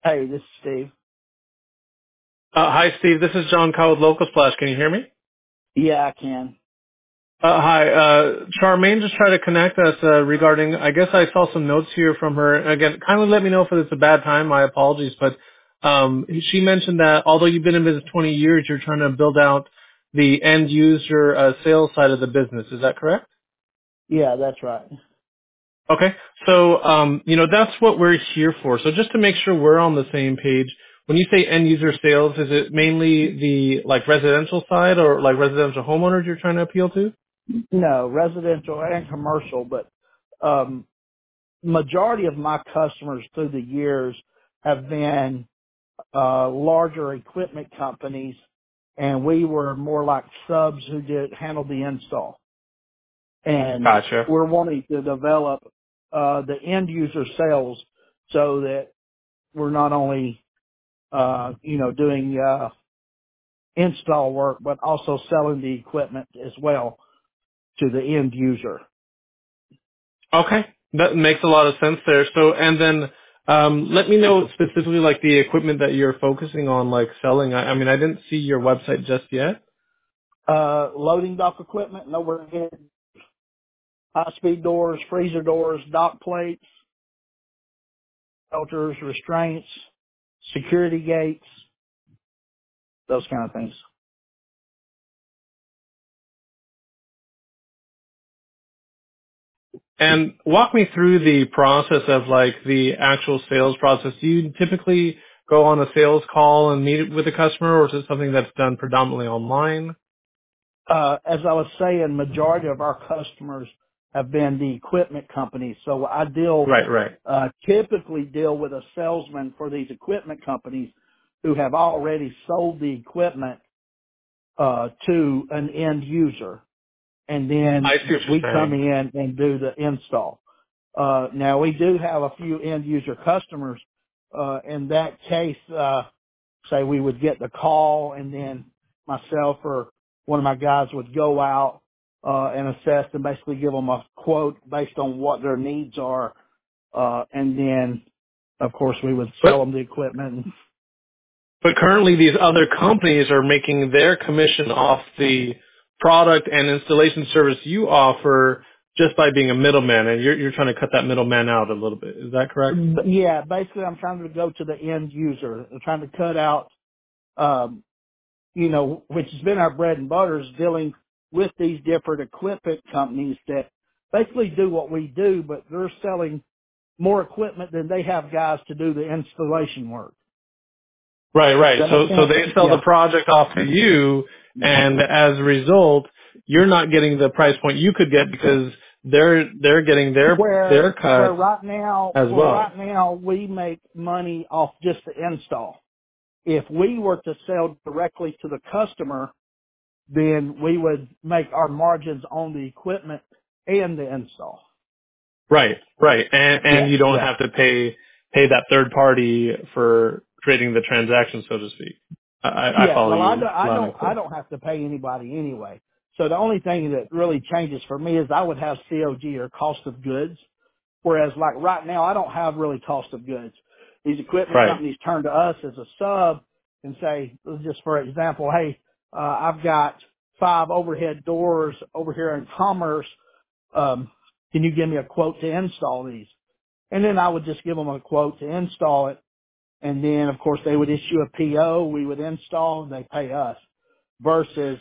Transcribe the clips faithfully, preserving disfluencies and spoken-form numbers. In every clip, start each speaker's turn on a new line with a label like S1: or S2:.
S1: Hey, this is Steve.
S2: Uh, hi, Steve. This is John Cow with Local Splash. Can you hear me?
S1: Yeah, I can.
S2: Uh, hi. Uh, Charmaine just tried to connect us uh, regarding, I guess I saw some notes here from her. Again, kindly let me know if it's a bad time. My apologies. But um, she mentioned that although you've been in business twenty years, you're trying to build out the end user uh, sales side of the business. Is that correct?
S1: Yeah, that's right.
S2: Okay. So, um, you know, that's what we're here for. So just to make sure we're on the same page, when you say end user sales, is it mainly the like residential side or like residential homeowners you're trying to appeal to?
S1: No, residential and commercial, but um, majority of my customers through the years have been uh, larger equipment companies, and we were more like subs who did handle the install. And
S2: Gotcha.
S1: we're wanting to develop uh, the end user sales so that we're not only uh, you know doing uh, install work, but also selling the equipment as well to the end user.
S2: Okay. That makes a lot of sense there. So, and then, um, let me know specifically like the equipment that you're focusing on, like selling. I, I mean, I didn't see your website just yet.
S1: Uh, loading dock equipment, no overhead, high-speed doors, freezer doors, dock plates, filters, restraints, security gates, those kind of things.
S2: And walk me through the process of like the actual sales process. Do you typically go on a sales call and meet with a customer, or is it something that's done predominantly online?
S1: Uh, as I was saying, majority of our customers have been the equipment companies. So I deal,
S2: Right, right.
S1: uh, typically deal with a salesman for these equipment companies who have already sold the equipment, uh, to an end user. And
S2: I
S1: then
S2: see what you're
S1: we come
S2: saying.
S1: in and do the install. Uh, now we do have a few end user customers. Uh, in that case, uh, say we would get the call and then myself or one of my guys would go out, uh, and assess and basically give them a quote based on what their needs are. Uh, and then of course we would sell
S2: But
S1: them the equipment.
S2: but currently these other companies are making their commission off the product and installation service you offer just by being a middleman, and you're you're trying to cut that middleman out a little bit. Is that correct?
S1: But yeah, basically I'm trying to go to the end user. I'm trying to cut out, um, you know, which has been our bread and butter, is dealing with these different equipment companies that basically do what we do, but they're selling more equipment than they have guys to do the installation work.
S2: Right, right.
S1: Does that
S2: So
S1: make
S2: so
S1: sense?
S2: they sell the
S1: Yeah.
S2: project off to you, and as a result, you're not getting the price point you could get because they're they're getting their
S1: Where,
S2: their
S1: where
S2: cut
S1: right now,
S2: as
S1: where
S2: well.
S1: right now we make money off just the install. If we were to sell directly to the customer, then we would make our margins on the equipment and the install.
S2: Right, right. And and
S1: Yeah,
S2: you don't
S1: yeah.
S2: have to pay pay that third party for creating the transaction, so to speak. I, I I
S1: Yeah,
S2: follow
S1: well, I
S2: you
S1: don't, I
S2: loud
S1: don't,
S2: and
S1: I
S2: clear.
S1: don't have to pay anybody anyway. So the only thing that really changes for me is I would have C O G or cost of goods. Whereas like right now, I don't have really cost of goods. These equipment
S2: Right.
S1: companies turn to us as a sub and say, just for example, hey, uh, I've got five overhead doors over here in Commerce. Um, can you give me a quote to install these? And then I would just give them a quote to install it. And then of course they would issue a P O, we would install and they pay us versus,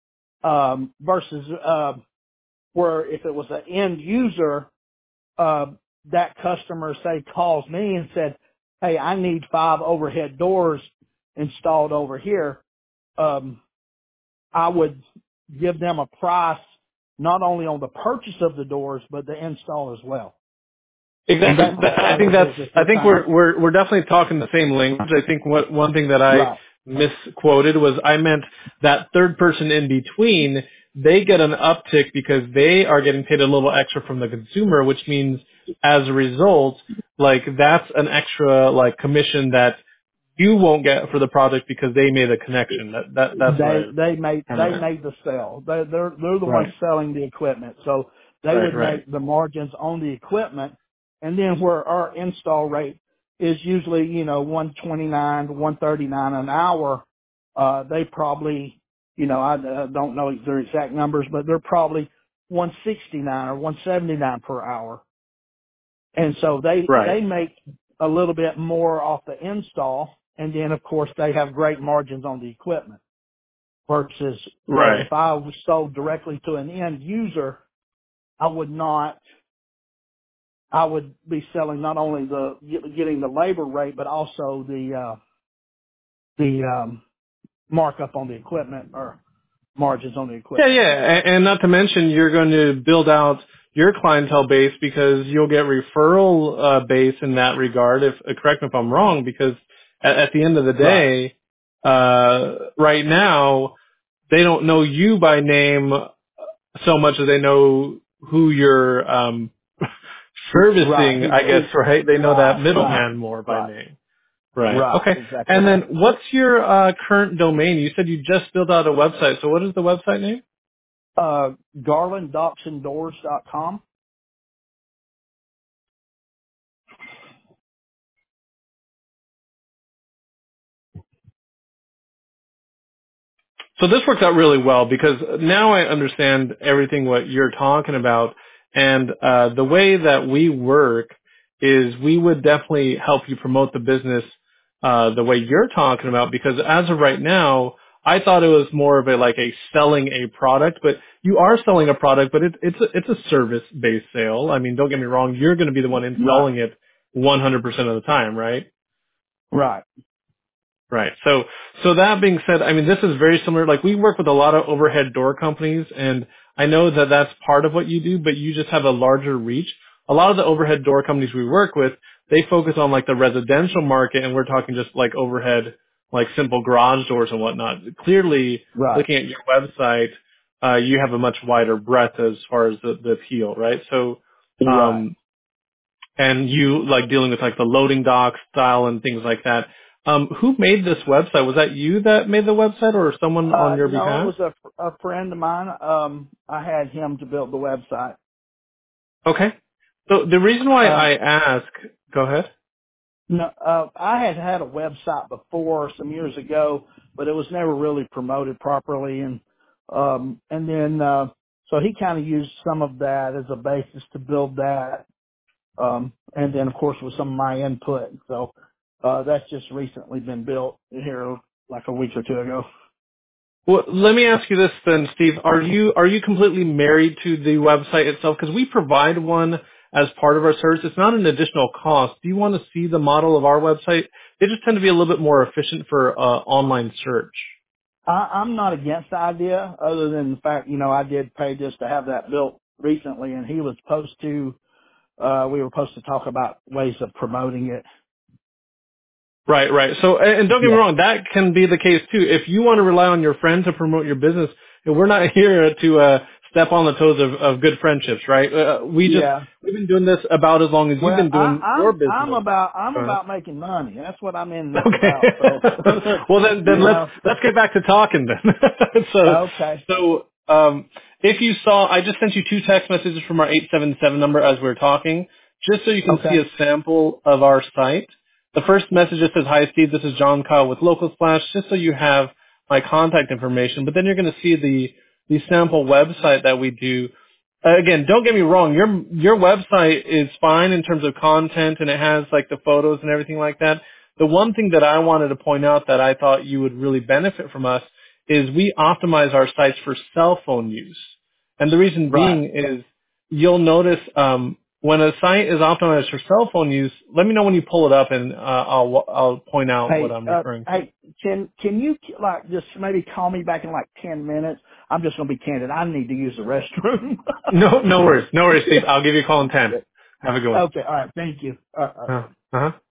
S1: um, versus, uh, where if it was an end user, uh, that customer say calls me and said, hey, I need five overhead doors installed over here. Um, I would give them a price not only on the purchase of the doors, but the install as well. And
S2: Exactly.
S1: that's the
S2: I
S1: side of
S2: think
S1: the
S2: that's.
S1: business
S2: I
S1: we're
S2: think
S1: trying to,
S2: we're we're we're definitely talking the same language. I think what one thing that I
S1: right.
S2: misquoted was I meant that third person in between. They get an uptick because they are getting paid a little extra from the consumer, which means as a result, like that's an extra like commission that you won't get for the project because they made a connection. That that that's what I
S1: They, they made,
S2: kind of
S1: they
S2: meant.
S1: made the sale. They, they're, they're the ones
S2: Right.
S1: selling the equipment. So they
S2: Right.
S1: would
S2: Right.
S1: make the margins on the equipment and then where our install rate is usually, you know, one twenty-nine to one thirty-nine an hour. Uh, they probably, you know, I uh, don't know their exact numbers, but they're probably one sixty-nine or one seventy-nine per hour. And so they,
S2: Right.
S1: they make a little bit more off the install. And then of course they have great margins on the equipment versus, uh,
S2: Right.
S1: if I was sold directly to an end user, I would not, I would be selling not only the, getting the labor rate, but also the, uh, the, um, markup on the equipment or margins on the
S2: Yeah,
S1: equipment.
S2: yeah, and, and not to mention you're going to build out your clientele base because you'll get referral uh, base in that regard. If uh, correct me if I'm wrong, because at, at the end of the
S1: Right.
S2: day, uh, right now they don't know you by name so much as they know who you're um,
S1: Right.
S2: servicing.
S1: Who's,
S2: I guess
S1: who's,
S2: right? They know that
S1: right, right,
S2: middleman more by
S1: right,
S2: name. Right.
S1: right.
S2: Okay.
S1: Exactly
S2: And then
S1: right.
S2: what's your uh, current domain? You said you just built out a website. So what is the website name?
S1: Uh, garland dobson doors dot com.
S2: So this works out really well because now I understand everything what you're talking about, and uh, the way that we work is we would definitely help you promote the business uh, the way you're talking about. Because as of right now, I thought it was more of a like a selling a product, but you are selling a product, but it, it's a, it's a service based sale. I mean, don't get me wrong, you're going to be the one
S1: Right,
S2: installing it one hundred percent of the time, right?
S1: right,
S2: Right. So, so that being said, I mean, this is very similar. Like we work with a lot of overhead door companies, and I know that that's part of what you do, but you just have a larger reach. A lot of the overhead door companies we work with, they focus on like the residential market, and we're talking just like overhead, like simple garage doors and whatnot. Clearly,
S1: right,
S2: looking at your website, uh, you have a much wider breadth as far as the, the appeal, right? So,
S1: right.
S2: um, and you like dealing with like the loading dock style and things like that. Um, who made this website? Was that you that made the website or someone on
S1: Uh,
S2: your
S1: no, it
S2: behalf?
S1: was a, a friend of mine. Um, I had him to build the website.
S2: Okay. So the reason why
S1: Um,
S2: I ask, go ahead.
S1: no, uh, I had had a website before some years ago, but it was never really promoted properly. And, um, and then, uh, so he kind of used some of that as a basis to build that. Um, and then of course with some of my input. So, uh, that's just recently been built here like a week or two ago.
S2: Well, let me ask you this then, Steve. Are you are you completely married to the website itself? Because we provide one as part of our service. It's not an additional cost. Do you want to see the model of our website? They just tend to be a little bit more efficient for uh, online search.
S1: I, I'm not against the idea other than the fact, you know, I did pay just to have that built recently and he was supposed to, uh, we were supposed to talk about ways of promoting it.
S2: Right, right. So, and and don't get me
S1: Yeah.
S2: wrong, that can be the case too. If you want to rely on your friend to promote your business, we're not here to uh, step on the toes of, of good friendships, right? Uh, we just
S1: Yeah.
S2: we've been doing this about as long as you've
S1: Well,
S2: been
S1: I,
S2: doing your
S1: I'm, I'm
S2: business.
S1: about, I'm
S2: Uh,
S1: about making money. That's what I'm in this about. So,
S2: Okay. Well, then, then
S1: you
S2: let's
S1: know,
S2: let's get back to talking then. so,
S1: okay.
S2: so um, if you saw, I just sent you two text messages from our eight seven seven number as we we're talking, just so you can see
S1: Okay.
S2: a sample of our site. The first message just says, "Hi, Steve. This is John Kyle with Local Splash," just so you have my contact information. But then you're going to see the the sample website that we do. Uh, Again, don't get me wrong. Your your website is fine in terms of content, and it has like the photos and everything like that. The one thing that I wanted to point out that I thought you would really benefit from us is we optimize our sites for cell phone use. And the reason
S1: Right.
S2: being is you'll notice um, when a site is optimized for cell phone use, let me know when you pull it up and uh, I'll, I'll point out what
S1: Hey,
S2: I'm
S1: uh,
S2: referring to.
S1: hey, can, can you like just maybe call me back in like ten minutes? I'm just going to be candid. I need to use the restroom.
S2: No, no worries. No worries, Steve. I'll give you a call in ten. Have a good one.
S1: Okay. All right. Thank you. Uh, uh,
S2: Uh, uh-huh.